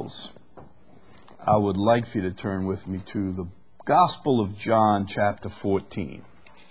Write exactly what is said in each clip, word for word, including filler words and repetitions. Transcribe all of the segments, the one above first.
Bibles, I would like for you to turn with me to the Gospel of John, chapter fourteen.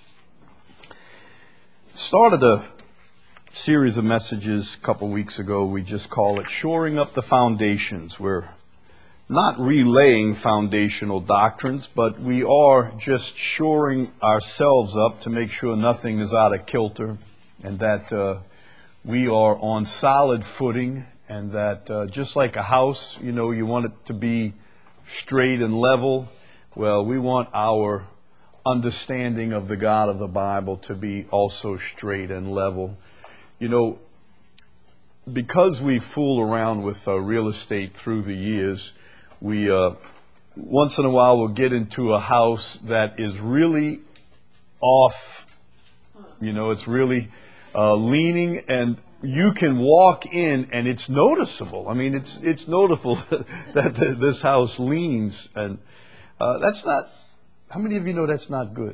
Started a series of messages a couple weeks ago. We just call it Shoring Up the Foundations. We're not relaying foundational doctrines, but we are just shoring ourselves up to make sure nothing is out of kilter and that uh, we are on solid footing, and that uh, just like a house, you know, you want it to be straight and level. Well, we want our understanding of the God of the Bible to be also straight and level. You know, because we fool around with uh, real estate through the years, we uh, once in a while will get into a house that is really off. You know, it's really uh, leaning, and you can walk in and it's noticeable. I mean, it's it's noticeable that the, this house leans, and uh, that's not. How many of you know that's not good?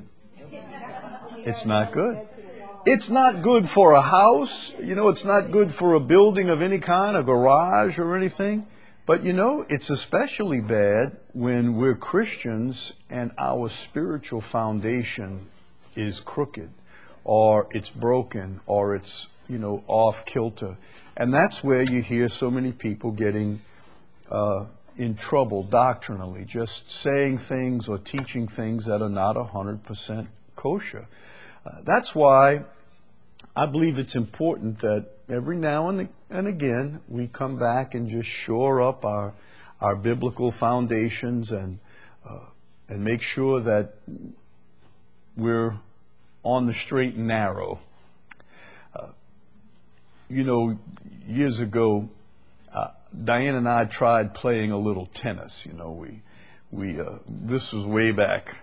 It's not good. It's not good for a house. You know, it's not good for a building of any kind, a garage or anything. But you know, it's especially bad when we're Christians and our spiritual foundation is crooked, or it's broken, or it's, you know, off kilter. And that's where you hear so many people getting uh, in trouble doctrinally, just saying things or teaching things that are not one hundred percent kosher. Uh, that's why I believe it's important that every now and, and again we come back and just shore up our our biblical foundations and uh, and make sure that we're on the straight and narrow. Uh, you know, years ago, uh, Diane and I tried playing a little tennis. You know, we we uh, this was way back.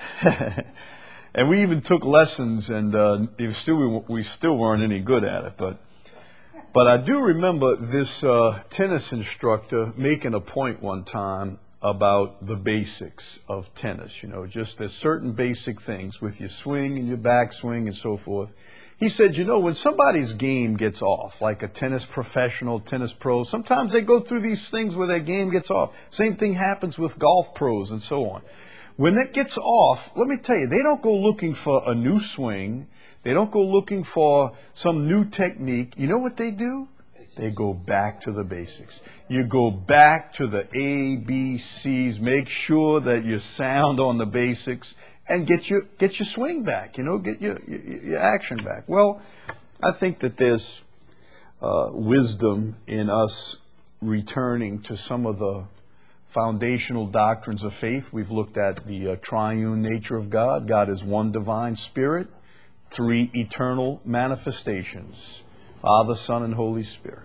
And we even took lessons, and uh, it was still, we, we still weren't any good at it. But but I do remember this uh, tennis instructor making a point one time about the basics of tennis. You know, just there's certain basic things with your swing and your backswing and so forth. He said, you know, when somebody's game gets off, like a tennis professional, tennis pro, sometimes they go through these things where their game gets off. Same thing happens with golf pros and so on. When it gets off, let me tell you, they don't go looking for a new swing. They don't go looking for some new technique. You know what they do? They go back to the basics. You go back to the A, B, C's. Make sure that you're sound on the basics and get your get your swing back. You know, get your your, your action back. Well, I think that there's uh, wisdom in us returning to some of the foundational doctrines of faith. We've looked at the uh, triune nature of God. God is one divine spirit, three eternal manifestations, Father, Son, and Holy Spirit.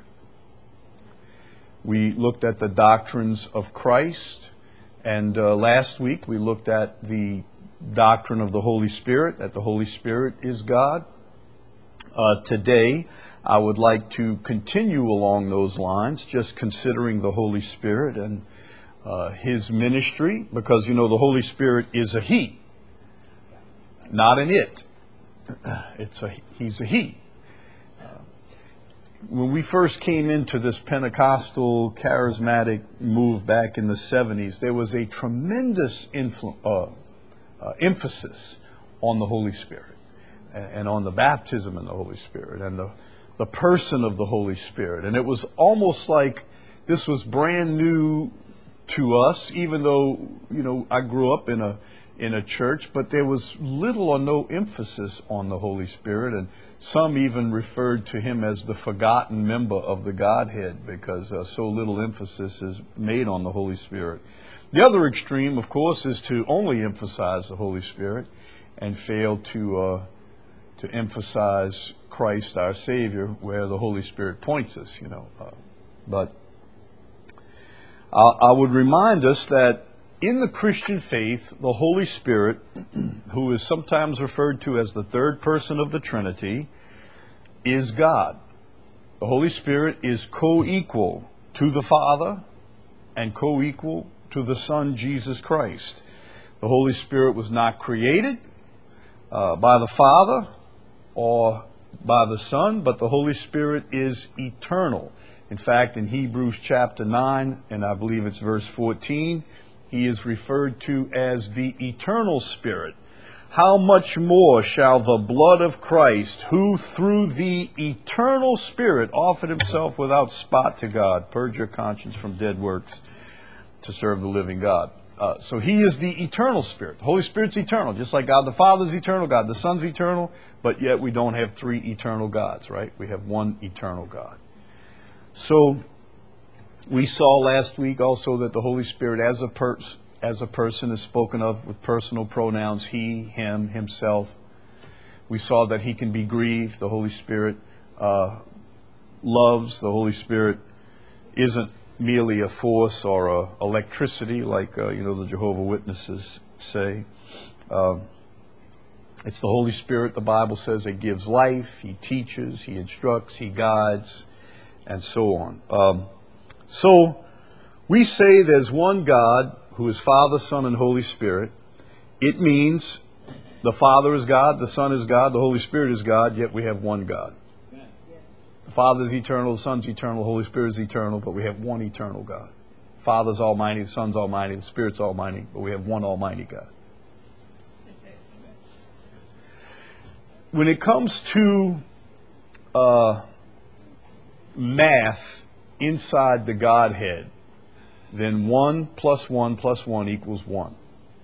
We looked at the doctrines of Christ, and uh, last week we looked at the doctrine of the Holy Spirit, that the Holy Spirit is God. Uh, today, I would like to continue along those lines, just considering the Holy Spirit and Uh, his ministry, because, you know, the Holy Spirit is a he, not an it. It's a he's a he. Uh, when we first came into this Pentecostal charismatic move back in the seventies, there was a tremendous influ- uh, uh, emphasis on the Holy Spirit and, and on the baptism in the Holy Spirit and the, the person of the Holy Spirit. And it was almost like this was brand new to us, even though, you know, I grew up in a in a church, but there was little or no emphasis on the Holy Spirit, and some even referred to him as the forgotten member of the Godhead, because uh, so little emphasis is made on the Holy Spirit. The other extreme, of course, is to only emphasize the Holy Spirit and fail to uh, to emphasize Christ our Savior, where the Holy Spirit points us, you know. Uh, but I would remind us that in the Christian faith, the Holy Spirit, who is sometimes referred to as the third person of the Trinity, is God. The Holy Spirit is co-equal to the Father and co-equal to the Son, Jesus Christ. The Holy Spirit was not created uh, by the Father or by the Son, but the Holy Spirit is eternal. In fact, in Hebrews chapter nine, and I believe it's verse fourteen, he is referred to as the eternal Spirit. How much more shall the blood of Christ, who through the eternal Spirit offered himself without spot to God, purge your conscience from dead works to serve the living God. Uh, so he is the eternal Spirit. The Holy Spirit's eternal, just like God the Father is eternal, God the Son's eternal, but yet we don't have three eternal gods, right? We have one eternal God. So we saw last week also that the Holy Spirit as a person, as a person is spoken of with personal pronouns, he, him, himself. We saw that he can be grieved. The Holy Spirit uh, loves. The Holy Spirit isn't merely a force or a electricity like uh, you know the Jehovah's Witnesses say. Uh, it's the Holy Spirit, the Bible says, that gives life. He teaches, he instructs, he guides, and so on. Um, so we say there's one God who is Father, Son, and Holy Spirit. It means the Father is God, the Son is God, the Holy Spirit is God, yet we have one God. The Father is eternal, the Son's eternal, the Holy Spirit is eternal, but we have one eternal God. The Father's almighty, the Son's almighty, the Spirit's almighty, but we have one almighty God. When it comes to uh, math inside the Godhead, then one plus one plus one equals one.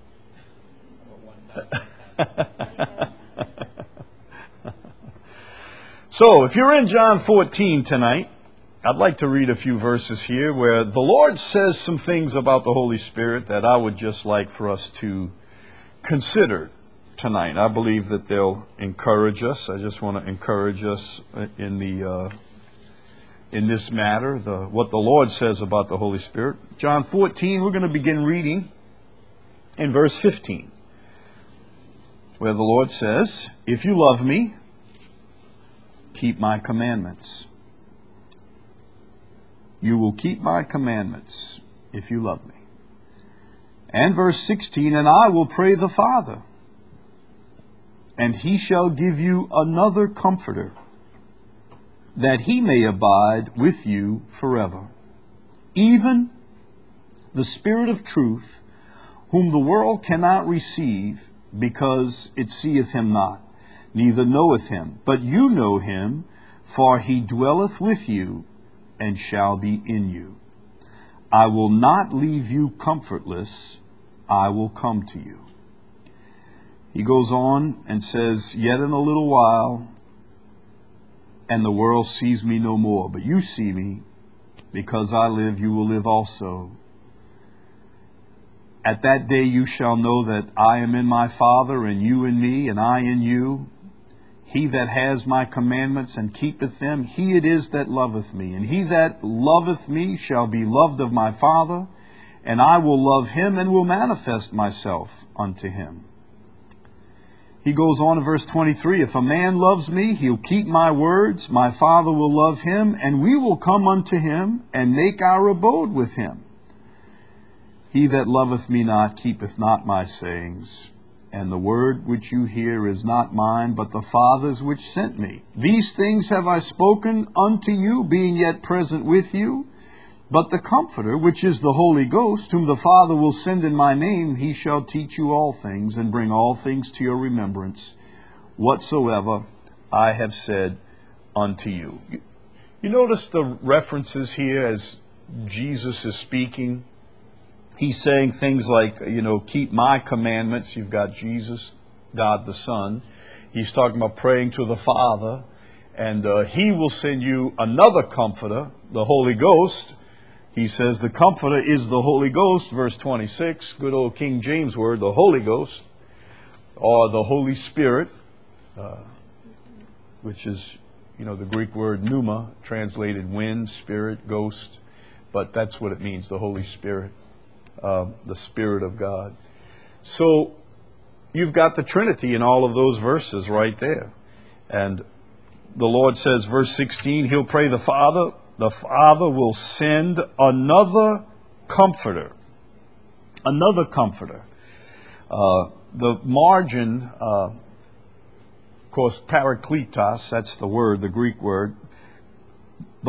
So, if you're in John fourteen tonight, I'd like to read a few verses here where the Lord says some things about the Holy Spirit that I would just like for us to consider tonight. I believe that they'll encourage us. I just want to encourage us in the uh, in this matter, the what the Lord says about the Holy Spirit. John fourteen, we're going to begin reading in verse fifteen, where the Lord says, "If you love me, keep my commandments. You will keep my commandments if you love me." And verse sixteen, "And I will pray the Father, and he shall give you another comforter, that he may abide with you forever, even the Spirit of truth, whom the world cannot receive, because it seeth him not, neither knoweth him. But you know him, for he dwelleth with you, and shall be in you. I will not leave you comfortless, I will come to you." He goes on and says, "Yet in a little while, and the world sees me no more. But you see me, because I live, you will live also. At that day you shall know that I am in my Father, and you in me, and I in you. He that has my commandments and keepeth them, he it is that loveth me. And he that loveth me shall be loved of my Father, and I will love him and will manifest myself unto him." He goes on in verse twenty-three, "If a man loves me, he'll keep my words. My Father will love him, and we will come unto him, and make our abode with him. He that loveth me not keepeth not my sayings. And the word which you hear is not mine, but the Father's which sent me. These things have I spoken unto you, being yet present with you. But the Comforter, which is the Holy Ghost, whom the Father will send in my name, he shall teach you all things, and bring all things to your remembrance, whatsoever I have said unto you." You notice the references here as Jesus is speaking. He's saying things like, you know, keep my commandments. You've got Jesus, God the Son. He's talking about praying to the Father. And uh, he will send you another Comforter, the Holy Ghost. He says the Comforter is the Holy Ghost, verse twenty-six, good old King James word, the Holy Ghost, or the Holy Spirit, uh, which is, you know, the Greek word pneuma, translated wind, spirit, ghost. But that's what it means, the Holy Spirit. Uh, the Spirit of God. So you've got the Trinity in all of those verses right there. And the Lord says, verse sixteen, he'll pray the Father. The Father will send another Comforter. Another Comforter. Uh, the margin, uh, of course, parakletos, that's the word, the Greek word. But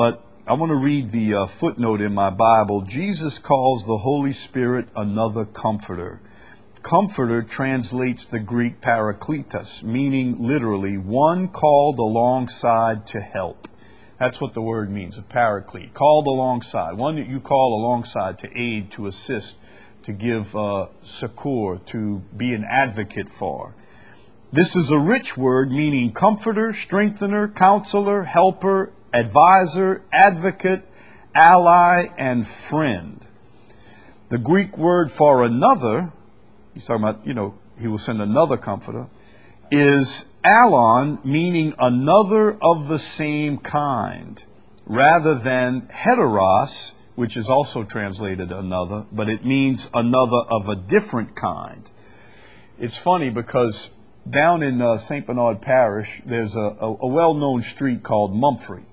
I want to read the uh, footnote in my Bible. Jesus calls the Holy Spirit another comforter. Comforter translates the Greek parakletos, meaning literally one called alongside to help. That's what the word means, a paraclete, called alongside, one that you call alongside to aid, to assist, to give uh, succor, to be an advocate for. This is a rich word meaning comforter, strengthener, counselor, helper, advisor, advocate, ally, and friend. The Greek word for another, he's talking about, you know, he will send another comforter, is allon, meaning another of the same kind, rather than heteros, which is also translated another, but it means another of a different kind. It's funny because down in uh, Saint Bernard Parish, there's a, a, a well-known street called Mumphrey.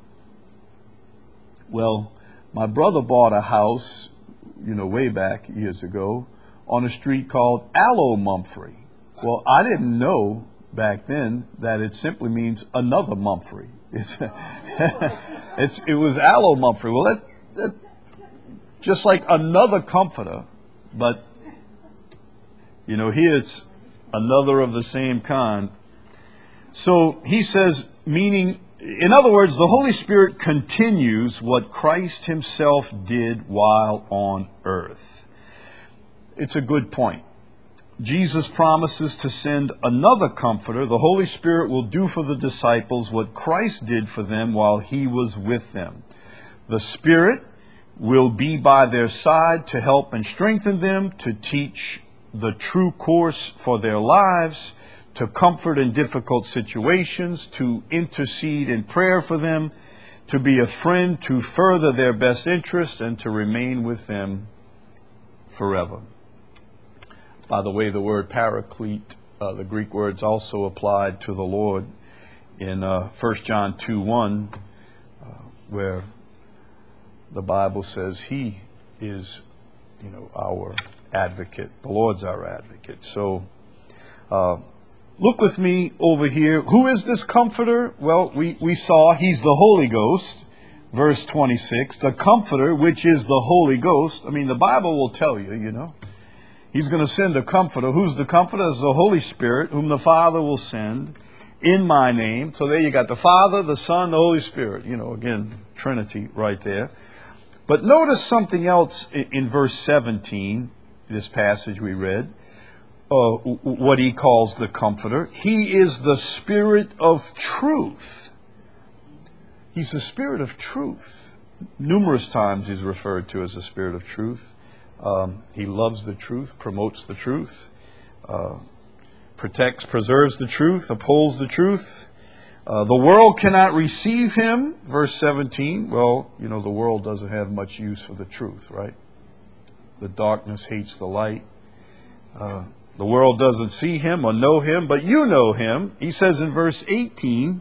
Well, my brother bought a house, you know, way back years ago, on a street called Allo Mumphrey. Well, I didn't know back then that it simply means another Mumphrey. It's, it's it was Allo Mumphrey. Well, that, that just like another comforter, but you know, here it's another of the same kind. So he says, meaning, in other words, the Holy Spirit continues what Christ himself did while on earth. It's a good point. Jesus promises to send another comforter. The Holy Spirit will do for the disciples what Christ did for them while he was with them. The Spirit will be by their side to help and strengthen them, to teach the true course for their lives, to comfort in difficult situations, to intercede in prayer for them, to be a friend, to further their best interests, and to remain with them forever. By the way, the word paraclete, uh, the Greek word's also applied to the Lord in uh, First John two one, uh, where the Bible says he is, you know, our advocate. The Lord's our advocate. So uh, look with me over here. Who is this comforter? Well, we, we saw he's the Holy Ghost. Verse twenty-six, the comforter, which is the Holy Ghost. I mean, the Bible will tell you, you know. He's going to send a comforter. Who's the comforter? It's the Holy Spirit, whom the Father will send in my name. So there you got the Father, the Son, the Holy Spirit. You know, again, Trinity right there. But notice something else in, in verse seventeen, this passage we read, uh, what he calls the comforter. He is the Spirit of truth. He's the Spirit of truth. Numerous times he's referred to as the Spirit of truth. Um, he loves the truth, promotes the truth, uh, protects, preserves the truth, upholds the truth. Uh, the world cannot receive him, verse seventeen. Well, you know, the world doesn't have much use for the truth, right? The darkness hates the light. Uh, the world doesn't see him or know him, but you know him. He says in verse eighteen,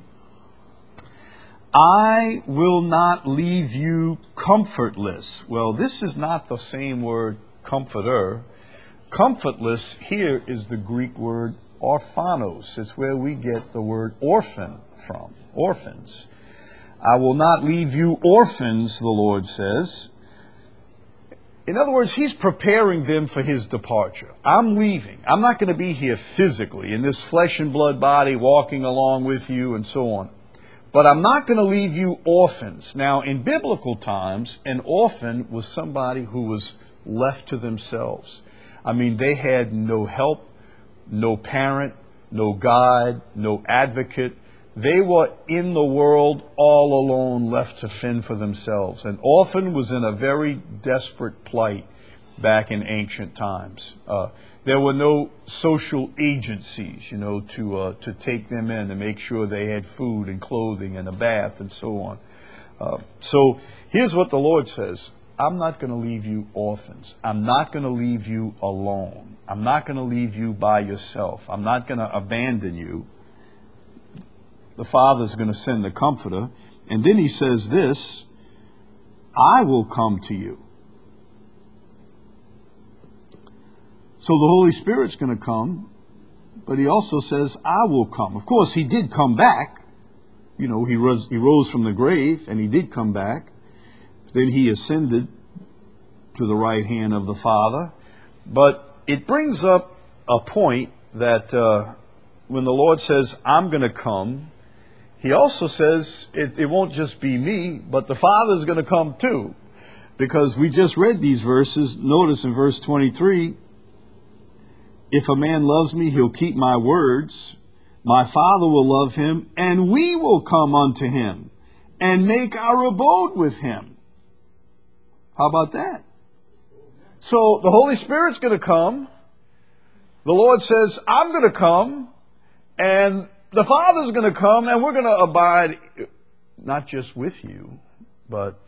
I will not leave you comfortless. Well, this is not the same word, comforter. Comfortless here is the Greek word orphanos. It's where we get the word orphan from, orphans. I will not leave you orphans, the Lord says. In other words, he's preparing them for his departure. I'm leaving. I'm not going to be here physically in this flesh and blood body walking along with you and so on. But I'm not going to leave you orphans. Now, in biblical times, an orphan was somebody who was left to themselves. I mean, they had no help, no parent, no guide, no advocate. They were in the world all alone, left to fend for themselves. An orphan was in a very desperate plight back in ancient times. Uh, there were no social agencies, you know, to uh, to take them in and make sure they had food and clothing and a bath and so on. Uh, so here's what the Lord says. I'm not going to leave you orphans. I'm not going to leave you alone. I'm not going to leave you by yourself. I'm not going to abandon you. The Father's going to send the Comforter. And then he says this, I will come to you. So the Holy Spirit's going to come, but he also says, I will come. Of course, he did come back. You know, he rose, he rose from the grave, and he did come back. Then he ascended to the right hand of the Father. But it brings up a point that uh, when the Lord says, I'm going to come, he also says it, it won't just be me, but the Father's going to come too. Because we just read these verses. Notice in verse twenty-three, if a man loves me, he'll keep my words. My Father will love him, and we will come unto him and make our abode with him. How about that? So the Holy Spirit's going to come. The Lord says, I'm going to come, and the Father's going to come, and we're going to abide not just with you, but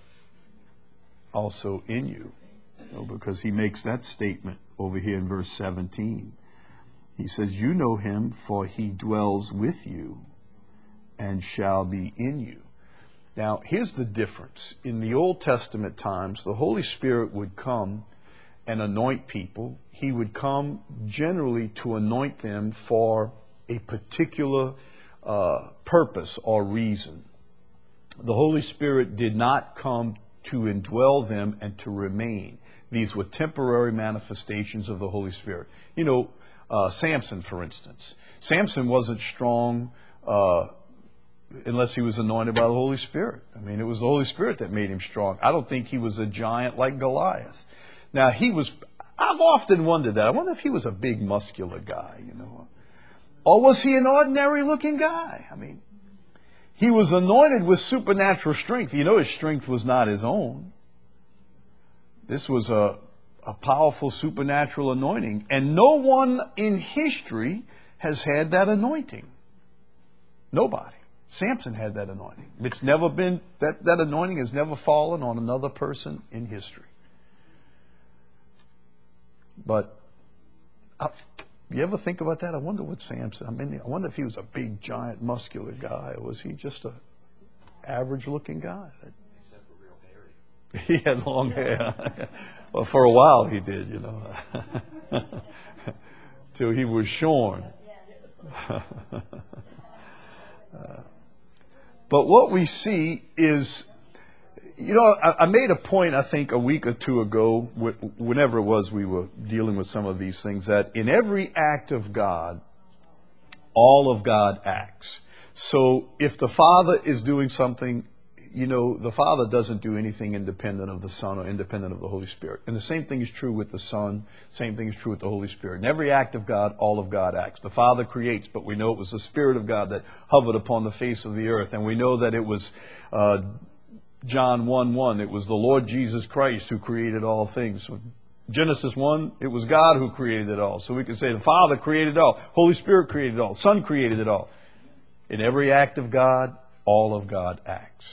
also in you. You know, because he makes that statement over here in verse seventeen. He says, you know him, for he dwells with you and shall be in you. Now, here's the difference. In the Old Testament times, the Holy Spirit would come and anoint people. He would come generally to anoint them for a particular uh, purpose or reason. The Holy Spirit did not come to indwell them and to remain. These were temporary manifestations of the Holy Spirit. You know, uh, Samson, for instance. Samson wasn't strong uh, unless he was anointed by the Holy Spirit. I mean, it was the Holy Spirit that made him strong. I don't think he was a giant like Goliath. Now, he was, I've often wondered that. I wonder if he was a big, muscular guy, you know. Or was he an ordinary looking guy? I mean, he was anointed with supernatural strength. You know, his strength was not his own. This was a, a powerful supernatural anointing. And no one in history has had that anointing. Nobody. Samson had that anointing. It's never been, that, that anointing has never fallen on another person in history. But uh, you ever think about that? I wonder what Samson, I mean, I wonder if he was a big, giant, muscular guy, or was he just a average-looking guy? Except for real hairy. He had long hair. Well, for a while he did, you know, till he was shorn. uh, but what we see is, you know, I, I made a point, I think, a week or two ago, wh- whenever it was we were dealing with some of these things, that in every act of God, all of God acts. So if the Father is doing something, you know, the Father doesn't do anything independent of the Son or independent of the Holy Spirit. And the same thing is true with the Son. Same thing is true with the Holy Spirit. In every act of God, all of God acts. The Father creates, but we know it was the Spirit of God that hovered upon the face of the earth. And we know that it was uh, John one one. It was the Lord Jesus Christ who created all things. So Genesis one, it was God who created it all. So we can say the Father created it all. Holy Spirit created it all. Son created it all. In every act of God, all of God acts.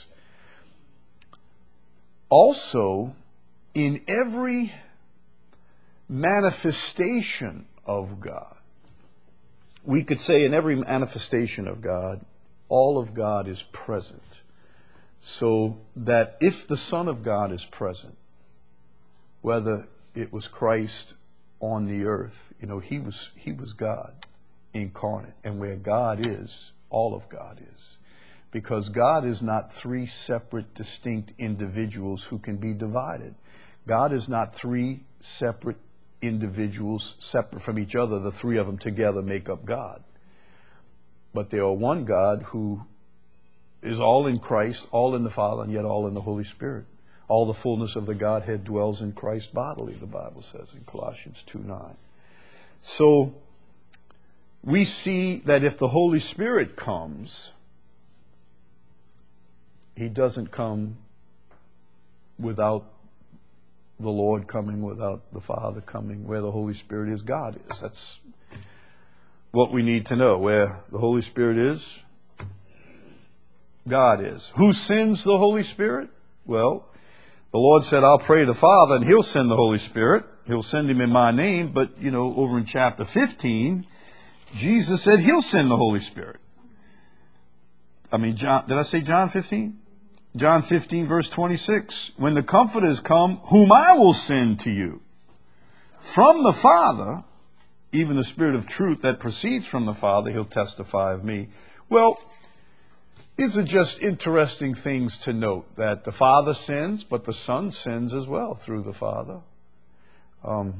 Also, in every manifestation of God, we could say in every manifestation of God, all of God is present. So that if the Son of God is present, whether it was Christ on the earth, you know, he was he was God incarnate. And where God is, all of God is. Because God is not three separate, distinct individuals who can be divided. God is not three separate individuals separate from each other. The three of them together make up God. But they are one God who is all in Christ, all in the Father, and yet all in the Holy Spirit. All the fullness of the Godhead dwells in Christ bodily, the Bible says in Colossians two nine. So we see that if the Holy Spirit comes, he doesn't come without the Lord coming, without the Father coming. Where the Holy Spirit is, God is. That's what we need to know. Where the Holy Spirit is, God is. Who sends the Holy Spirit? Well, the Lord said, I'll pray the Father and he'll send the Holy Spirit. He'll send him in my name. But, you know, over in chapter fifteen, Jesus said he'll send the Holy Spirit. I mean, John, did I say John fifteen? John fifteen, verse twenty-six. When the Comforters come, whom I will send to you from the Father, even the Spirit of truth that proceeds from the Father, he'll testify of me. Well, These are just interesting things to note, that the Father sends, but the Son sends as well through the Father. Um,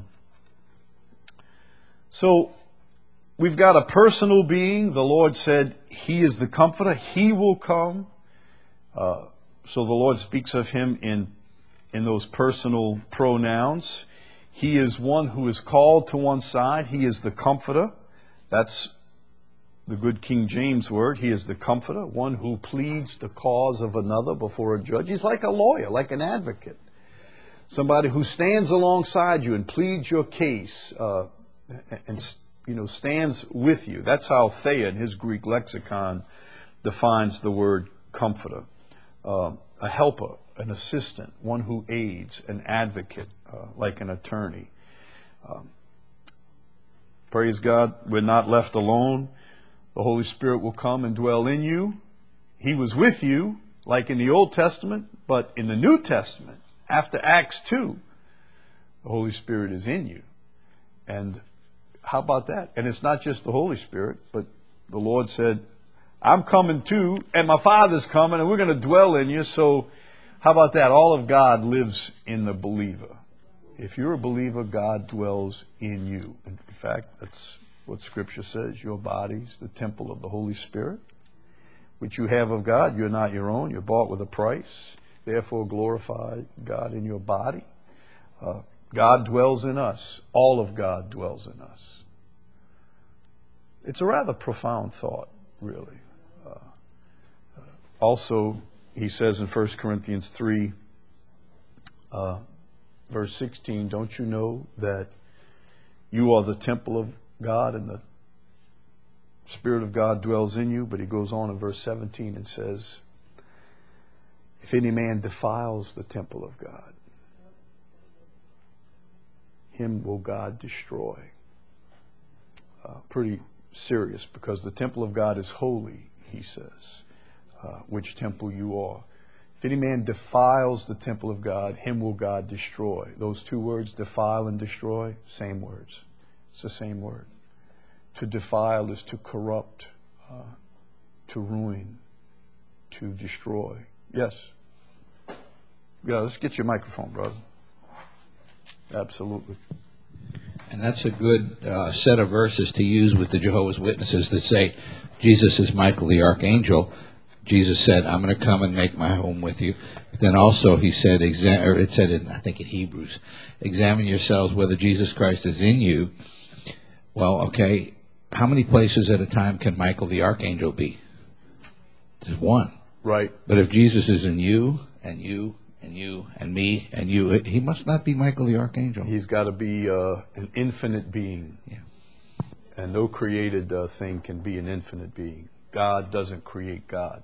so we've got a personal being. The Lord said He is the Comforter. He will come. Uh, so the Lord speaks of Him in, in those personal pronouns. He is one who is called to one side. He is the Comforter. That's the good King James word. He is the Comforter, one who pleads the cause of another before a judge. He's like a lawyer, like an advocate, somebody who stands alongside you and pleads your case, uh, and you know stands with you. That's how Thayer, in his Greek lexicon, defines the word comforter: uh, a helper, an assistant, one who aids, an advocate, uh, like an attorney. Um, praise God, we're not left alone. The Holy Spirit will come and dwell in you. He was with you, like in the Old Testament, but in the New Testament, after Acts two, the Holy Spirit is in you. And how about that? And it's not just the Holy Spirit, but the Lord said, I'm coming too, and my Father's coming, and we're going to dwell in you. So how about that? All of God lives in the believer. If you're a believer, God dwells in you. In fact, that's what Scripture says. Your body's the temple of the Holy Spirit, which you have of God. You're not your own. You're bought with a price. Therefore, glorify God in your body. Uh, God dwells in us. All of God dwells in us. It's a rather profound thought, really. Uh, also, he says in First Corinthians three, uh, verse sixteen, don't you know that you are the temple of God and the Spirit of God dwells in you? But he goes on in verse seventeen and says, if any man defiles the temple of God, him will God destroy. Uh, pretty serious, because the temple of God is holy, he says, uh, which temple you are. If any man defiles the temple of God, him will God destroy. Those two words, defile and destroy, same words. It's the same word. To defile is to corrupt, uh, to ruin, to destroy. Yes? Yeah, let's get your microphone, brother. Absolutely. And that's a good uh, set of verses to use with the Jehovah's Witnesses that say Jesus is Michael the Archangel. Jesus said, I'm going to come and make my home with you. But then also he said, exa- or it said, in, I think in Hebrews, examine yourselves whether Jesus Christ is in you. Well, okay, how many places at a time can Michael the Archangel be? There's one. Right. But if Jesus is in you, and you, and you, and me, and you, he must not be Michael the Archangel. He's got to be uh, an infinite being. Yeah. And no created uh, thing can be an infinite being. God doesn't create God.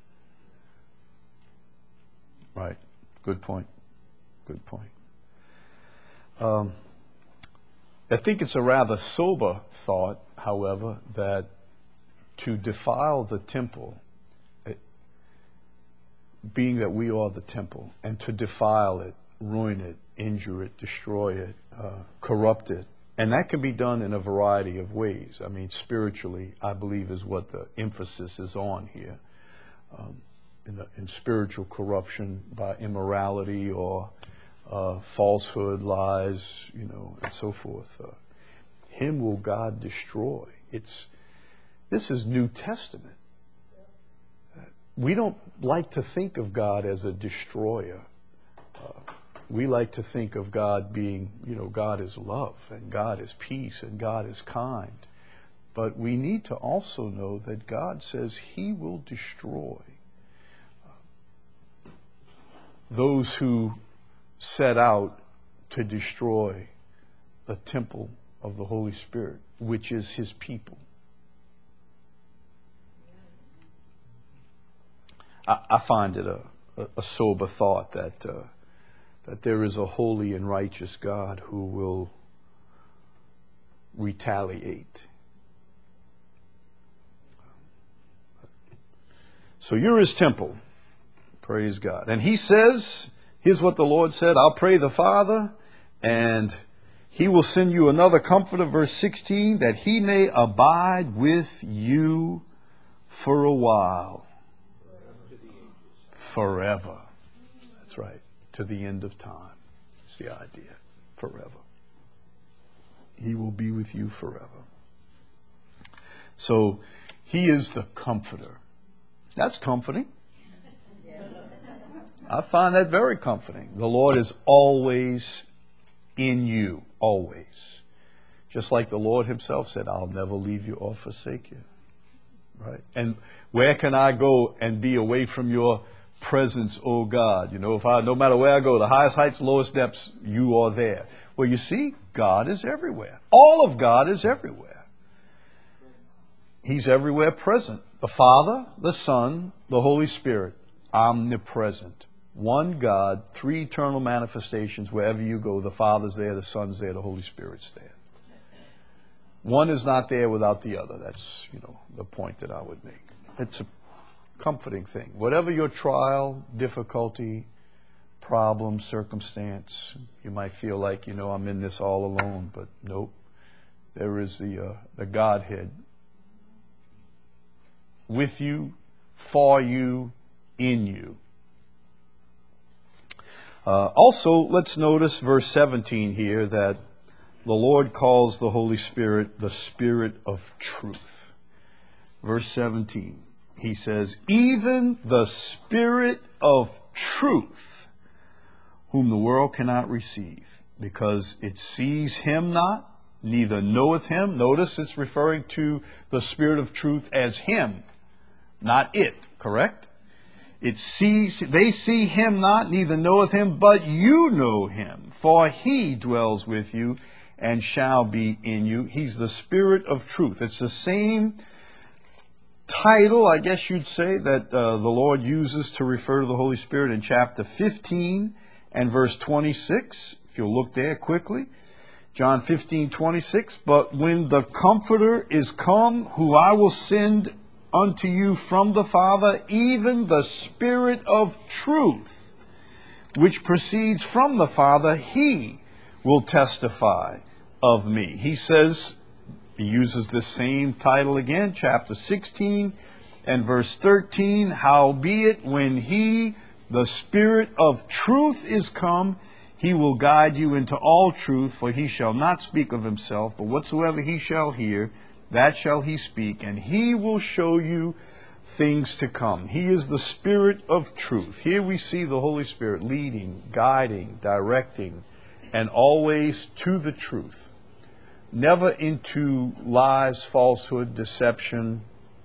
Right. Good point. Good point. Um, I think it's a rather sober thought, however, that to defile the temple, it, being that we are the temple, and to defile it, ruin it, injure it, destroy it, uh, corrupt it, and that can be done in a variety of ways. I mean, spiritually, I believe, is what the emphasis is on here. Um, in, the, in spiritual corruption by immorality or uh, falsehood, lies, you know, and so forth. Uh, him will God destroy. It's this is New Testament. We don't like to think of God as a destroyer. Uh, we like to think of God being, you know, God is love and God is peace and God is kind. But we need to also know that God says He will destroy uh, those who set out to destroy the temple of the Holy Spirit, which is His people. I, I find it a, a, a sober thought that uh, that there is a holy and righteous God who will retaliate. So you're His temple. Praise God. And He says, here's what the Lord said, I'll pray the Father, and He will send you another comforter, verse sixteen, that He may abide with you for a while. forever. That's right. To the end of time. It's the idea. Forever. He will be with you forever. So, he is the comforter. That's comforting. I find that very comforting. The Lord is always in you. Always. Just like the Lord himself said, I'll never leave you or forsake you. Right? And where can I go and be away from your presence, oh God? You know, if I, no matter where I go, the highest heights, lowest depths, you are there. Well, you see, God is everywhere. All of God is everywhere. He's everywhere present. The Father, the Son, the Holy Spirit, omnipresent. One God, three eternal manifestations. Wherever you go, the Father's there, the Son's there, the Holy Spirit's there. One is not there without the other. That's, you know, the point that I would make. It's a comforting thing. Whatever your trial, difficulty, problem, circumstance, you might feel like, you know, I'm in this all alone, but nope. There is the uh, the Godhead with you, for you, in you. Uh, also, let's notice verse seventeen here that the Lord calls the Holy Spirit the Spirit of truth. Verse seventeen, he says, even the Spirit of truth, whom the world cannot receive, because it sees him not, neither knoweth him. Notice it's referring to the Spirit of truth as him, not it, correct? It sees, they see him not, neither knoweth him, but you know him, for he dwells with you and shall be in you. He's the Spirit of truth. It's the same title, I guess you'd say, that uh, the Lord uses to refer to the Holy Spirit in chapter fifteen and verse twenty-six. If you'll look there quickly. John fifteen, twenty-six. But when the Comforter is come, who I will send unto you from the Father, even the Spirit of truth, which proceeds from the Father, he will testify of me. He says, he uses the same title again, chapter sixteen and verse thirteen. Howbeit, when he, the Spirit of truth, is come, he will guide you into all truth, for he shall not speak of himself, but whatsoever he shall hear, that shall he speak, and he will show you things to come. He is the Spirit of truth. Here we see the Holy Spirit leading, guiding, directing, and always to the truth. Never into lies, falsehood, deception,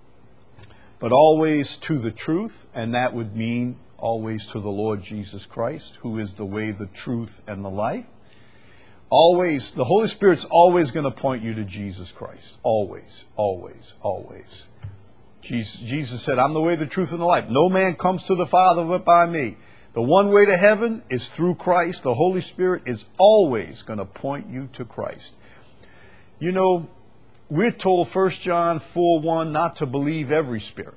but always to the truth, and that would mean always to the Lord Jesus Christ, who is the way, the truth, and the life. Always, the Holy Spirit's always going to point you to Jesus Christ. Always, always, always. Jesus, Jesus said, I'm the way, the truth, and the life. No man comes to the Father but by me. The one way to heaven is through Christ. The Holy Spirit is always going to point you to Christ. You know, we're told First John four one not to believe every spirit.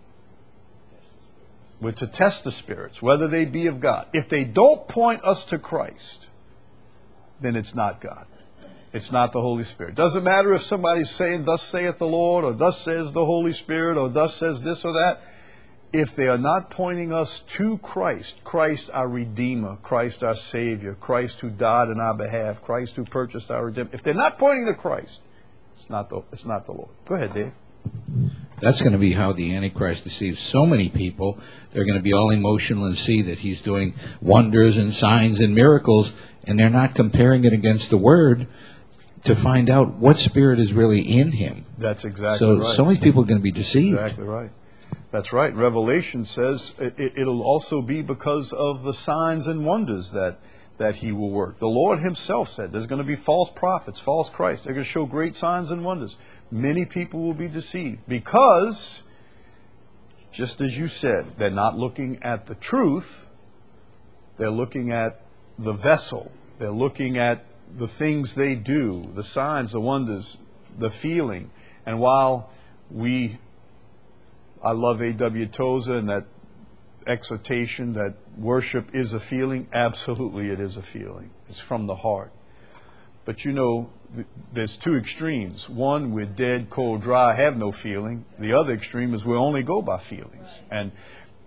We're to test the spirits, whether they be of God. If they don't point us to Christ, then it's not God. It's not the Holy Spirit. Doesn't matter if somebody's saying, thus saith the Lord, or thus says the Holy Spirit, or thus says this or that. If they are not pointing us to Christ, Christ our Redeemer, Christ our Savior, Christ who died on our behalf, Christ who purchased our redemption, if they're not pointing to Christ, it's not the, it's not the Lord. Go ahead, Dave. That's going to be how the Antichrist deceives so many people. They're going to be all emotional and see that he's doing wonders and signs and miracles, and they're not comparing it against the Word to find out what spirit is really in him. That's exactly so, right. So many people are going to be deceived. Exactly right. That's right. Revelation says it, it'll also be because of the signs and wonders that, that he will work. The Lord himself said there's going to be false prophets, false Christs. They're going to show great signs and wonders. Many people will be deceived because, just as you said, they're not looking at the truth. They're looking at the vessel. They're looking at the things they do, the signs, the wonders, the feeling. And while we, I love A W Tozer and that exhortation that worship is a feeling, absolutely it is a feeling. It's from the heart. But you know, th- there's two extremes. One, we're dead, cold, dry, have no feeling. The other extreme is we only go by feelings. And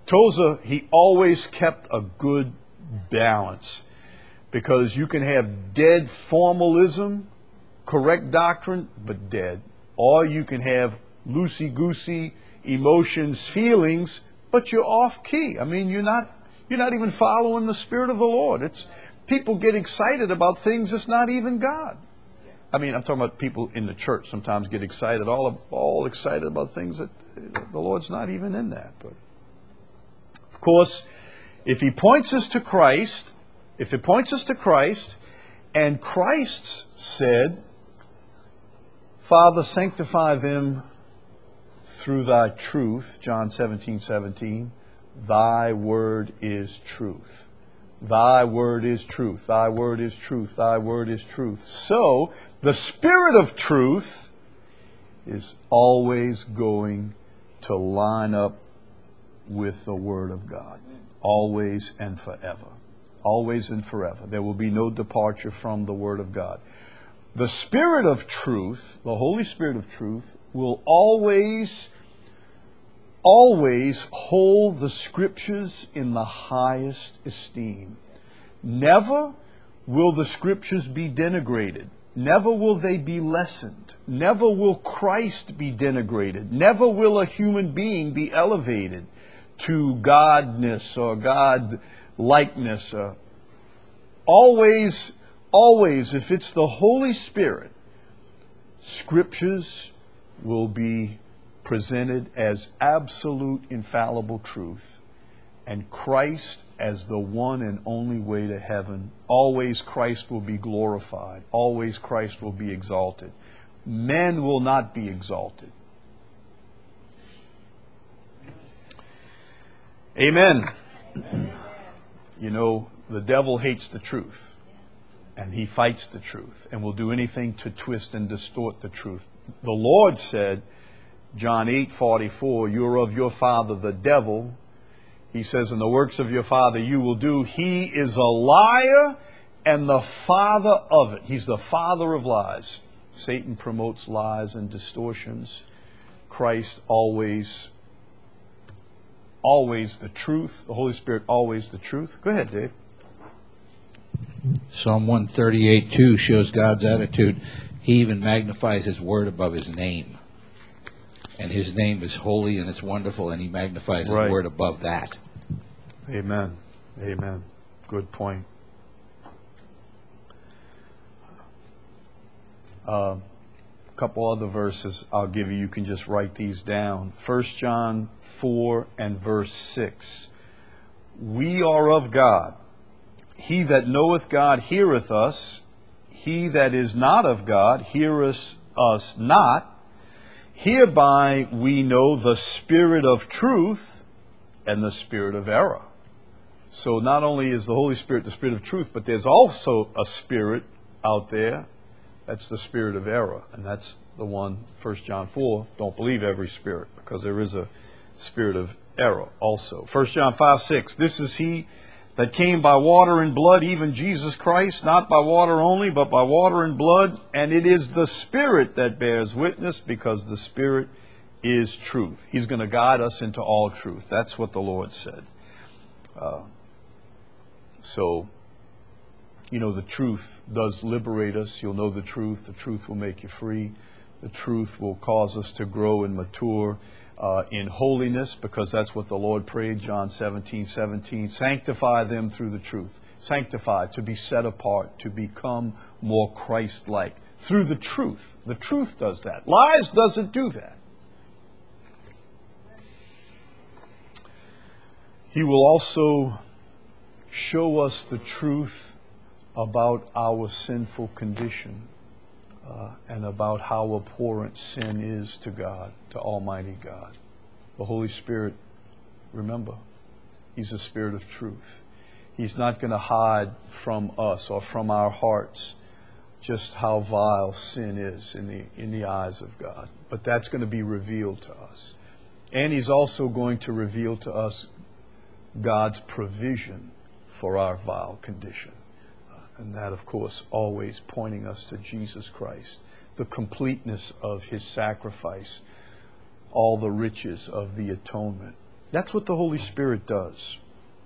Tozer, he always kept a good balance, because you can have dead formalism, correct doctrine, but dead. Or you can have loosey-goosey emotions, feelings, but you're off key. I mean, you're not you're not even following the Spirit of the Lord. It's people get excited about things that's not even God. I mean, I'm talking about people in the church sometimes get excited, all all excited about things that the Lord's not even in that. But of course, if He points us to Christ, if it points us to Christ, and Christ said, Father, sanctify them through thy truth, John seventeen seventeen, thy word is truth. Thy word is truth. Thy word is truth. Thy word is truth. So, the Spirit of truth is always going to line up with the Word of God. Always and forever. Always and forever. There will be no departure from the Word of God. The Spirit of truth, the Holy Spirit of truth, will always, always hold the Scriptures in the highest esteem. Never will the Scriptures be denigrated. Never will they be lessened. Never will Christ be denigrated. Never will a human being be elevated to godness or God-likeness. Or always, always, if it's the Holy Spirit, Scriptures will be presented as absolute infallible truth, and Christ as the one and only way to heaven. Always Christ will be glorified. Always Christ will be exalted. Men will not be exalted. Amen. You know, the devil hates the truth, and he fights the truth, and will do anything to twist and distort the truth. The Lord said, John eight forty-four, you're of your father the devil. He says, in the works of your father you will do. He is a liar and the father of it. He's the father of lies. Satan promotes lies and distortions. Christ always, always the truth. The Holy Spirit always the truth. Go ahead, Dave. Psalm one thirty-eight two shows God's attitude. He even magnifies His word above His name. And His name is holy and it's wonderful, and He magnifies Right. His word above that. Amen. Amen. Good point. A uh, couple other verses I'll give you. You can just write these down. First John four and verse six. We are of God. He that knoweth God heareth us. He that is not of God heareth us not. Hereby we know the spirit of truth and the spirit of error. So not only is the Holy Spirit the Spirit of truth, but there's also a spirit out there. That's the spirit of error. And that's the one, First John four, don't believe every spirit, because there is a spirit of error also. First John five six, this is he that came by water and blood, even Jesus Christ, not by water only, but by water and blood. And it is the Spirit that bears witness, because the Spirit is truth. He's going to guide us into all truth. That's what the Lord said. Uh, so, you know, the truth does liberate us. You'll know the truth. The truth will make you free. The truth will cause us to grow and mature Uh, in holiness, because that's what the Lord prayed, John seventeen seventeen. Sanctify them through the truth. Sanctify, to be set apart, to become more Christ-like. Through the truth. The truth does that. Lies doesn't do that. He will also show us the truth about our sinful condition. Uh, and about how abhorrent sin is to God, to Almighty God. The Holy Spirit, remember, He's a Spirit of truth. He's not going to hide from us or from our hearts just how vile sin is in the in the eyes of God. But that's going to be revealed to us. And He's also going to reveal to us God's provision for our vile condition. And that, of course, always pointing us to Jesus Christ, the completeness of His sacrifice, all the riches of the atonement. That's what the Holy Spirit does.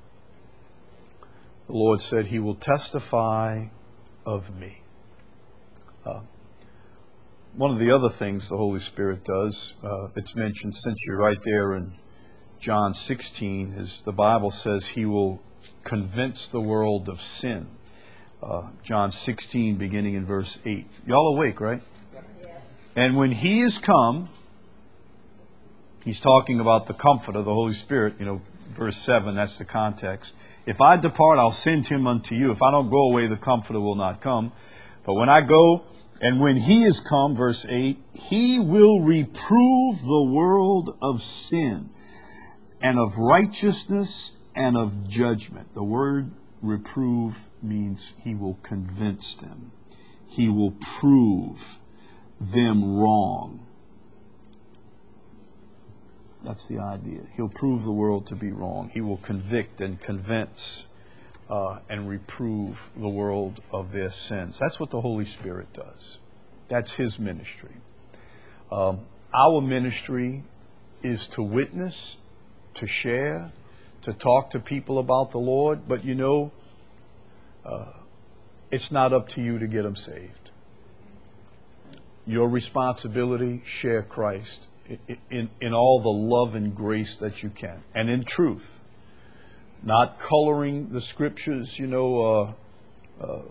The Lord said He will testify of me. Uh, one of the other things the Holy Spirit does, uh, it's mentioned since you're right there in John sixteen, is the Bible says He will convince the world of sin. Uh, John sixteen, beginning in verse eight. Y'all awake, right? And when He is come, He's talking about the Comforter, the Holy Spirit, you know, verse seven, that's the context. If I depart, I'll send Him unto you. If I don't go away, the Comforter will not come. But when I go, and when He is come, verse eight, He will reprove the world of sin and of righteousness and of judgment. The word reprove means He will convince them. He will prove them wrong. That's the idea. He'll prove the world to be wrong. He will convict and convince uh, and reprove the world of their sins. That's what the Holy Spirit does. That's His ministry. Um, our ministry is to witness, to share, to talk to people about the Lord. But you know, uh, it's not up to you to get them saved. Your responsibility, share Christ in, in, in all the love and grace that you can. And in truth. Not coloring the Scriptures, you know, uh, uh,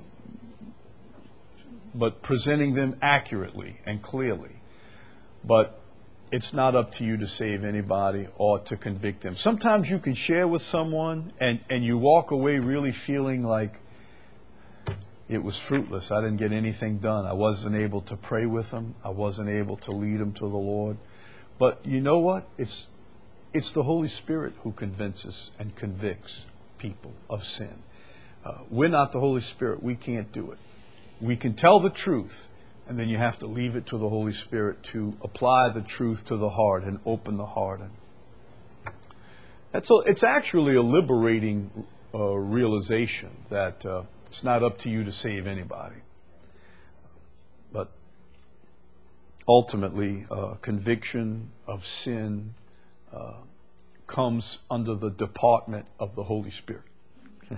but presenting them accurately and clearly. But it's not up to you to save anybody or to convict them. Sometimes you can share with someone and, and you walk away really feeling like it was fruitless. I didn't get anything done. I wasn't able to pray with them. I wasn't able to lead them to the Lord. But you know what? It's, it's the Holy Spirit who convinces and convicts people of sin. Uh, we're not the Holy Spirit. We can't do it. We can tell the truth. And then you have to leave it to the Holy Spirit to apply the truth to the heart and open the heart. And that's a, it's actually a liberating uh, realization that uh, it's not up to you to save anybody. But ultimately, uh, conviction of sin uh, comes under the department of the Holy Spirit. uh,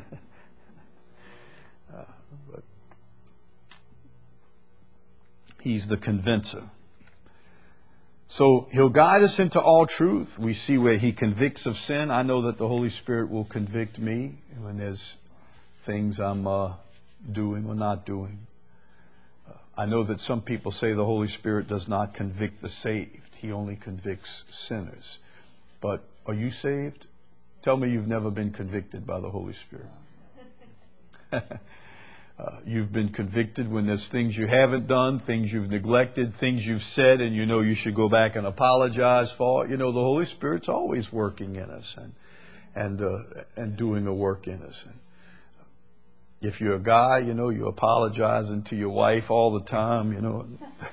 but He's the convincer. So He'll guide us into all truth. We see where He convicts of sin. I know that the Holy Spirit will convict me when there's things I'm uh, doing or not doing. Uh, I know that some people say the Holy Spirit does not convict the saved. He only convicts sinners. But are you saved? Tell me you've never been convicted by the Holy Spirit. Uh, you've been convicted when there's things you haven't done, things you've neglected, things you've said, and you know you should go back and apologize for. You know, the Holy Spirit's always working in us and and uh, and doing a work in us. And if you're a guy, you know, you're apologizing to your wife all the time, you know.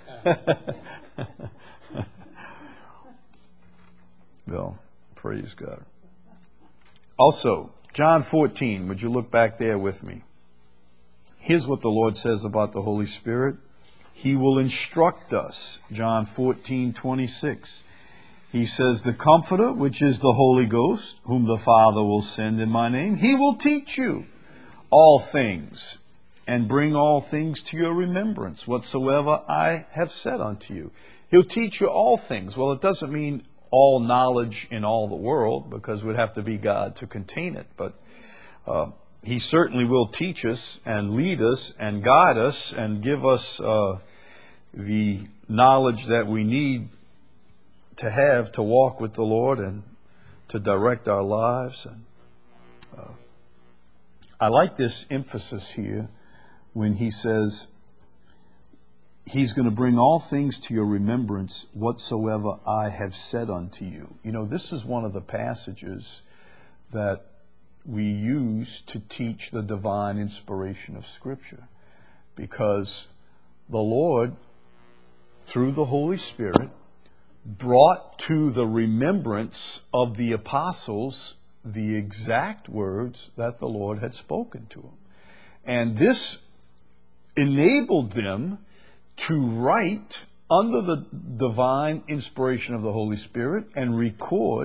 Well, praise God. Also, John fourteen, would you look back there with me? Here's what the Lord says about the Holy Spirit. He will instruct us. John fourteen, twenty-six. He says, the Comforter, which is the Holy Ghost, whom the Father will send in my name, He will teach you all things and bring all things to your remembrance, whatsoever I have said unto you. He'll teach you all things. Well, it doesn't mean all knowledge in all the world, because we'd have to be God to contain it. But uh, He certainly will teach us and lead us and guide us and give us uh, the knowledge that we need to have to walk with the Lord and to direct our lives. And uh, I like this emphasis here when He says He's going to bring all things to your remembrance whatsoever I have said unto you. You know, this is one of the passages that we use to teach the divine inspiration of Scripture, because the Lord, through the Holy Spirit, brought to the remembrance of the apostles the exact words that the Lord had spoken to them. And this enabled them to write under the divine inspiration of the Holy Spirit and record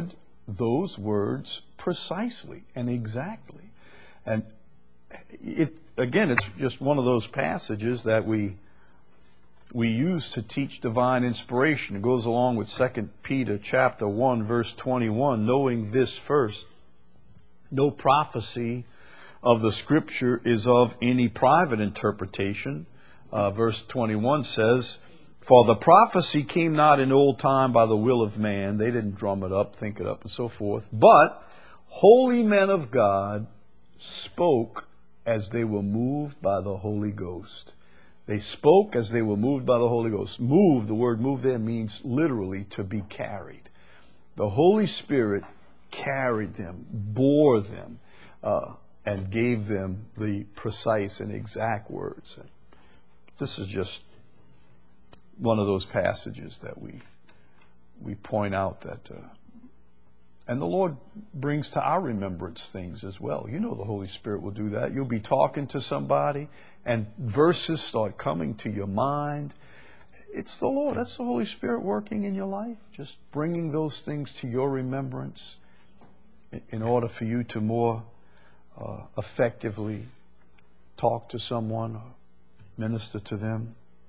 those words precisely and exactly. And it, again, it's just one of those passages that we we use to teach divine inspiration. It goes along with Second Peter chapter one, verse twenty-one, knowing this first, no prophecy of the Scripture is of any private interpretation. Uh, verse twenty-one says, for the prophecy came not in old time by the will of man. They didn't drum it up, think it up, and so forth. But holy men of God spoke as they were moved by the Holy Ghost. They spoke as they were moved by the Holy Ghost. Move, the word move there means literally to be carried. The Holy Spirit carried them, bore them, uh, and gave them the precise and exact words. And this is just one of those passages that we we point out that, uh, and the Lord brings to our remembrance things as well. You know the Holy Spirit will do that. You'll be talking to somebody and verses start coming to your mind. It's the Lord. That's the Holy Spirit working in your life, just bringing those things to your remembrance in order for you to more uh, effectively talk to someone or minister to them.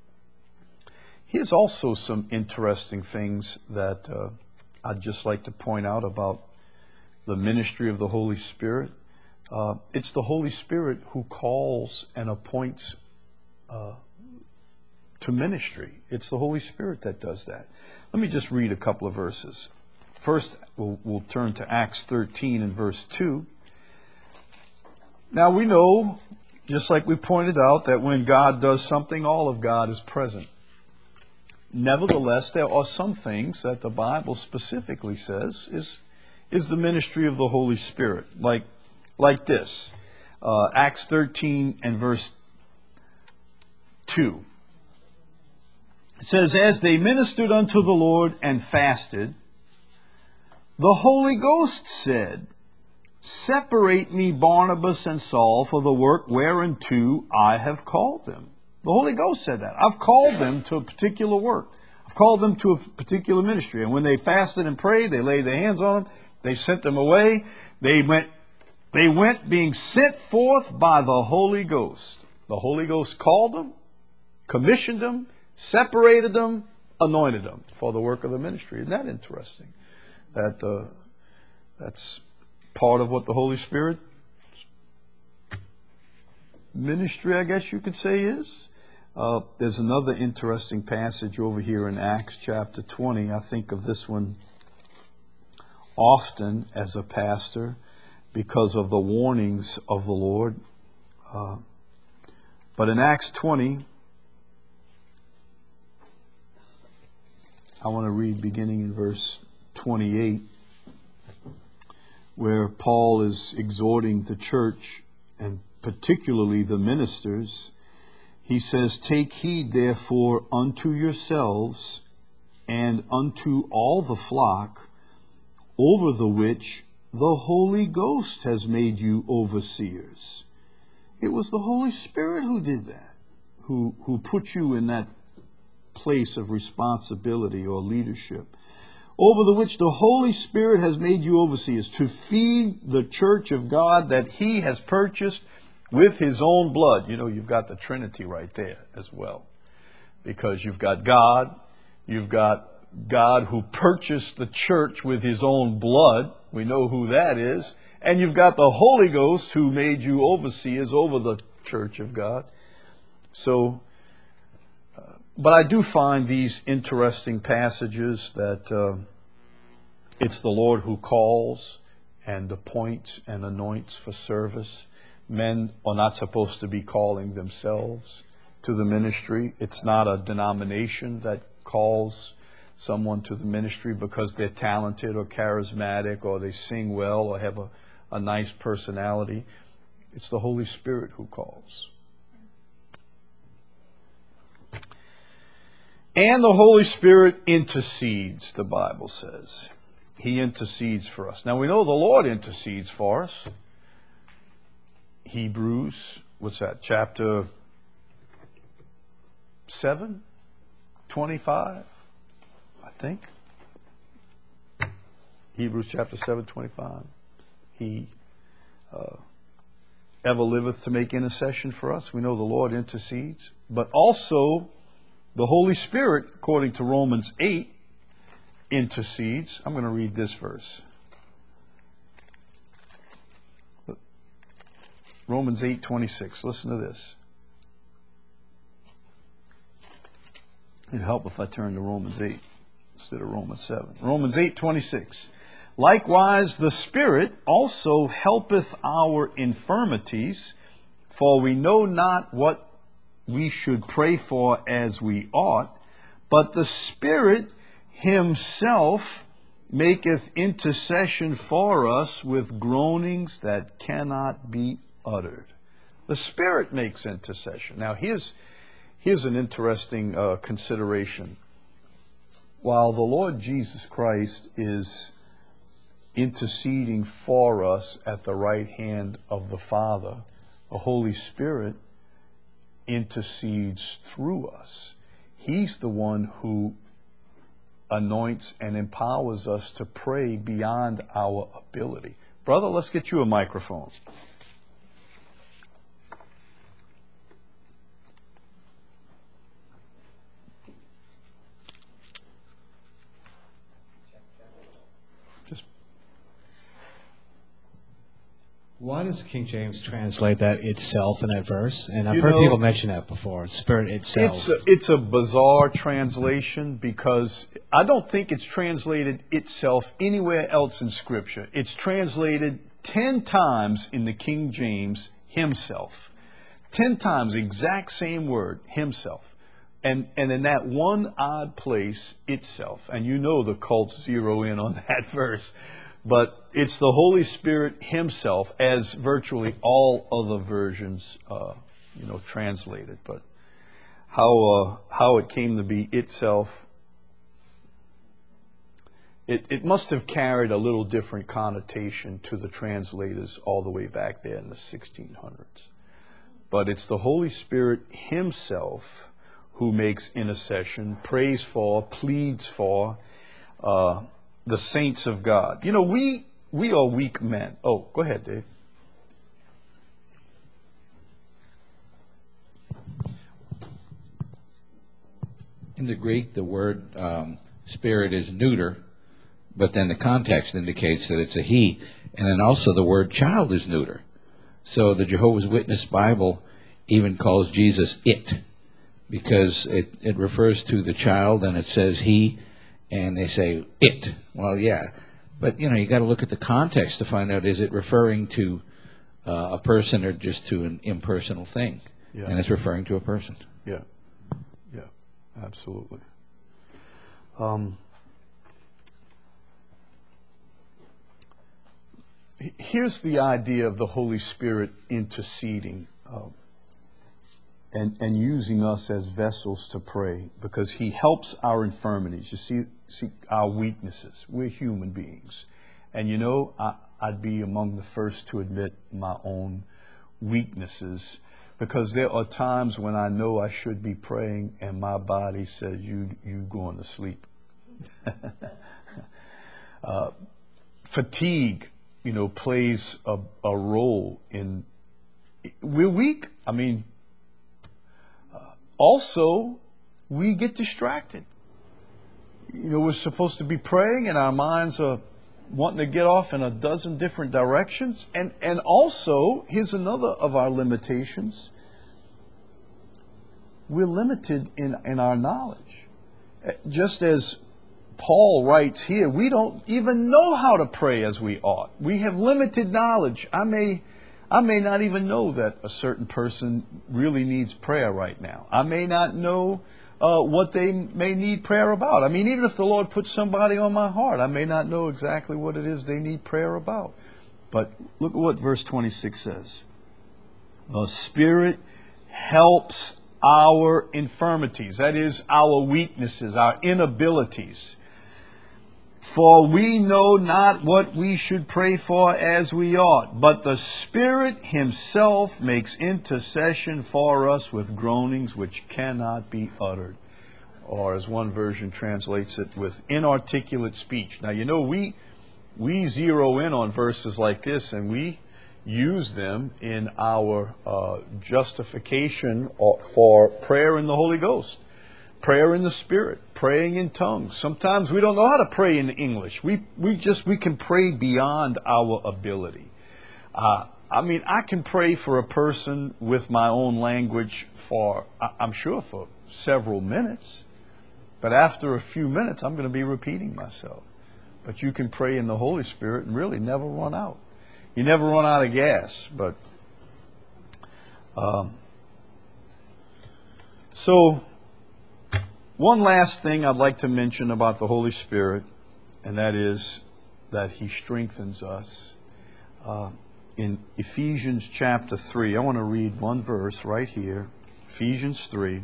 Here's also some interesting things that uh, I'd just like to point out about the ministry of the Holy Spirit. Uh, it's the Holy Spirit who calls and appoints uh, to ministry. It's the Holy Spirit that does that. Let me just read a couple of verses. First, we'll, we'll turn to Acts thirteen and verse two. Now we know, just like we pointed out, that when God does something, all of God is present. Nevertheless, there are some things that the Bible specifically says is, is the ministry of the Holy Spirit. Like, like this, uh, Acts thirteen and verse two. It says, as they ministered unto the Lord and fasted, the Holy Ghost said, separate me Barnabas and Saul for the work whereunto I have called them. The Holy Ghost said that. I've called them to a particular work. I've called them to a particular ministry. And when they fasted and prayed, they laid their hands on them. They sent them away. They went, they went being sent forth by the Holy Ghost. The Holy Ghost called them, commissioned them, separated them, anointed them for the work of the ministry. Isn't that interesting? That uh, that's part of what the Holy Spirit ministry, I guess you could say, is. Uh, there's another interesting passage over here in Acts chapter twenty. I think of this one often as a pastor because of the warnings of the Lord. Uh, but in Acts twenty, I want to read beginning in verse twenty-eight, where Paul is exhorting the church and particularly the ministers. He says, take heed therefore unto yourselves and unto all the flock, over the which the Holy Ghost has made you overseers. It was the Holy Spirit who did that, who, who put you in that place of responsibility or leadership, over the which the Holy Spirit has made you overseers, to feed the church of God that He has purchased with His own blood. You know, you've got the Trinity right there as well. Because you've got God, you've got God who purchased the church with His own blood. We know who that is. And you've got the Holy Ghost who made you overseers over the church of God. So, uh, but I do find these interesting passages that uh, it's the Lord who calls and appoints and anoints for service. Men are not supposed to be calling themselves to the ministry. It's not a denomination that calls someone to the ministry because they're talented or charismatic or they sing well or have a, a nice personality. It's the Holy Spirit who calls. And the Holy Spirit intercedes, the Bible says. He intercedes for us. Now we know the Lord intercedes for us. Hebrews, what's that, chapter seven, twenty-five, I think. Hebrews chapter seven, twenty-five. He uh, ever liveth to make intercession for us. We know the Lord intercedes. But also, the Holy Spirit, according to Romans eight, intercedes. I'm going to read this verse. Romans eight, twenty-six. Listen to this. It'd help if I turn to Romans eight instead of Romans seven. Romans eight, twenty-six. Likewise, the Spirit also helpeth our infirmities, for we know not what we should pray for as we ought, but the Spirit himself maketh intercession for us with groanings that cannot be uttered. The Spirit makes intercession. Now, here's, here's an interesting uh, consideration. While the Lord Jesus Christ is interceding for us at the right hand of the Father, the Holy Spirit intercedes through us. He's the one who anoints and empowers us to pray beyond our ability. Brother, let's get you a microphone. Why does King James translate that itself in that verse? And I've You heard know, people mention that before, Spirit itself. It's a, it's a bizarre translation because I don't think it's translated itself anywhere else in Scripture. It's translated ten times in the King James, himself. Ten times, exact same word, himself. And, and in that one odd place, itself. And you know the cults zero in on that verse. But it's the Holy Spirit himself, as virtually all other versions, uh, you know, translated. But how uh, how it came to be itself, it, it must have carried a little different connotation to the translators all the way back there in the sixteen hundreds. But it's the Holy Spirit himself who makes intercession, prays for, pleads for, uh, the saints of God. You know, we we are weak men. Oh, go ahead, Dave. In the Greek, the word um, spirit is neuter, but then the context indicates that it's a he. And then also the word child is neuter. So the Jehovah's Witness Bible even calls Jesus it, because it, it refers to the child and it says he, and they say it. Well, yeah. But, you know, you got to look at the context to find out, is it referring to uh, a person or just to an impersonal thing? Yeah. And it's referring to a person. Yeah. Yeah, absolutely. Um, here's the idea of the Holy Spirit interceding um, and, and using us as vessels to pray, because he helps our infirmities. You see, see our weaknesses. We're human beings. And you know, I, I'd be among the first to admit my own weaknesses, because there are times when I know I should be praying and my body says, you you going to sleep. uh, fatigue, you know, plays a, a role in, we're weak. I mean, uh, also, we get distracted. You know, we're supposed to be praying and our minds are wanting to get off in a dozen different directions. And, and also, here's another of our limitations. We're limited in, in our knowledge. Just as Paul writes here, we don't even know how to pray as we ought. We have limited knowledge. I may, I may not even know that a certain person really needs prayer right now. I may not know Uh, what they may need prayer about. I mean, even if the Lord puts somebody on my heart, I may not know exactly what it is they need prayer about. But look at what verse twenty-six says. The Spirit helps our infirmities, that is, our weaknesses, our inabilities. For we know not what we should pray for as we ought, but the Spirit himself makes intercession for us with groanings which cannot be uttered. Or as one version translates it, with inarticulate speech. Now, you know, we we zero in on verses like this and we use them in our uh, justification for prayer in the Holy Ghost, prayer in the Spirit, praying in tongues. Sometimes we don't know how to pray in English. We we just we can pray beyond our ability. Uh, I mean, I can pray for a person with my own language for, I'm sure, for several minutes. But after a few minutes, I'm going to be repeating myself. But you can pray in the Holy Spirit and really never run out. You never run out of gas. But um, so one last thing I'd like to mention about the Holy Spirit, and that is that He strengthens us. Uh, in Ephesians chapter three, I want to read one verse right here, Ephesians three,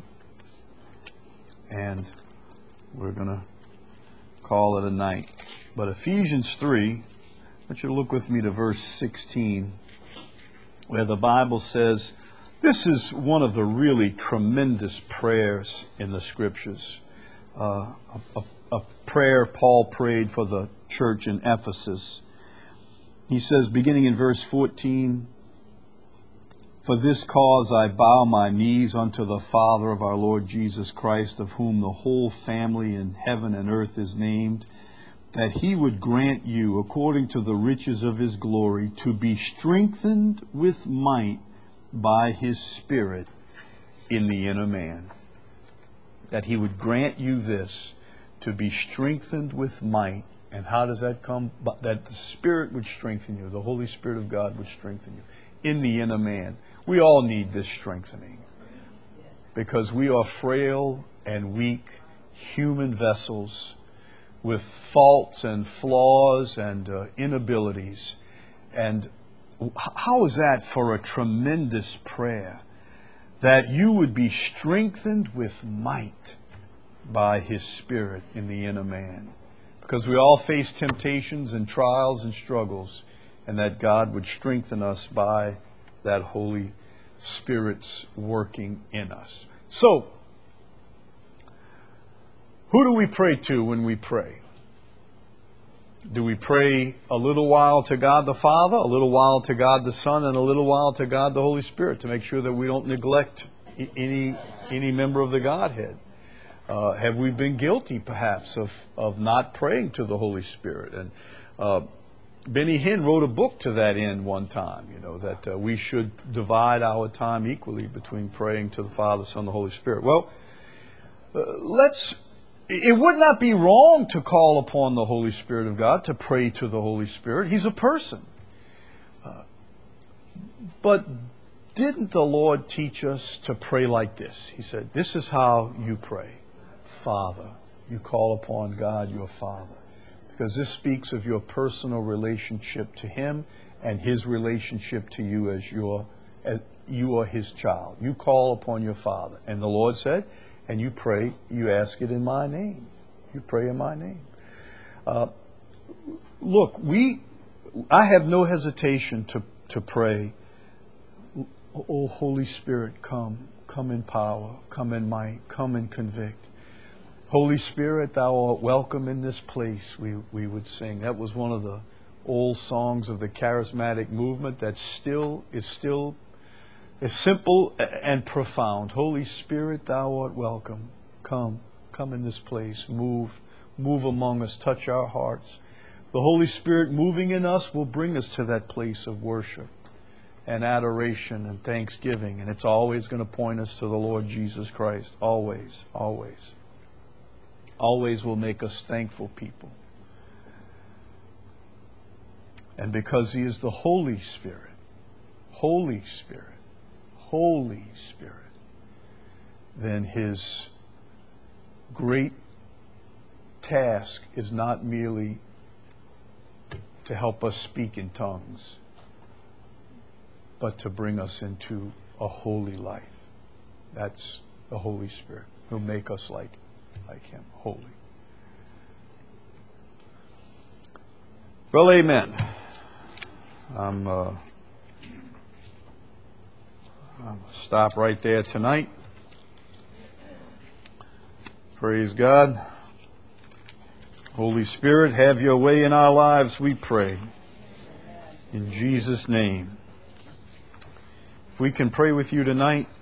and we're going to call it a night. But Ephesians three, I want you to look with me to verse sixteen, where the Bible says, this is one of the really tremendous prayers in the Scriptures. Uh, a, a, a prayer Paul prayed for the church in Ephesus. He says, beginning in verse fourteen, for this cause I bow my knees unto the Father of our Lord Jesus Christ, of whom the whole family in heaven and earth is named, that He would grant you, according to the riches of His glory, to be strengthened with might by His Spirit in the inner man. That He would grant you this, to be strengthened with might. And how does that come? But that the Spirit would strengthen you, the Holy Spirit of God would strengthen you in the inner man. We all need this strengthening because we are frail and weak human vessels with faults and flaws and uh, inabilities. And how is that for a tremendous prayer? That you would be strengthened with might by His Spirit in the inner man. Because we all face temptations and trials and struggles, and that God would strengthen us by that Holy Spirit's working in us. So, who do we pray to when we pray? Do we pray a little while to God the Father, a little while to God the Son, and a little while to God the Holy Spirit to make sure that we don't neglect any, any member of the Godhead? Uh, have we been guilty, perhaps, of, of not praying to the Holy Spirit? And uh, Benny Hinn wrote a book to that end one time, you know, that uh, we should divide our time equally between praying to the Father, Son, and the Holy Spirit. Well, uh, let's, it would not be wrong to call upon the Holy Spirit of God, to pray to the Holy Spirit. He's a person. Uh, but didn't the Lord teach us to pray like this? He said, this is how you pray. Father. You call upon God, your Father. Because this speaks of your personal relationship to Him and His relationship to you as your, as you are His child. You call upon your Father. And the Lord said, and you pray, you ask it in my name. You pray in my name. Uh, look, we, I have no hesitation to, to pray, oh, Holy Spirit, come. Come in power. Come in might. Come and convict. Holy Spirit, Thou art welcome in this place, we, we would sing. That was one of the old songs of the charismatic movement that still is still is simple and profound. Holy Spirit, Thou art welcome. Come, come in this place. Move, move among us. Touch our hearts. The Holy Spirit moving in us will bring us to that place of worship and adoration and thanksgiving. And it's always going to point us to the Lord Jesus Christ. Always, always. Always will make us thankful people. And because He is the Holy Spirit, Holy Spirit, Holy Spirit, then His great task is not merely to help us speak in tongues, but to bring us into a holy life. That's the Holy Spirit who'll make us like like Him, holy. Well, amen. I'm, uh, I'm going to stop right there tonight. Praise God. Holy Spirit, have your way in our lives, we pray. In Jesus' name. If we can pray with you tonight,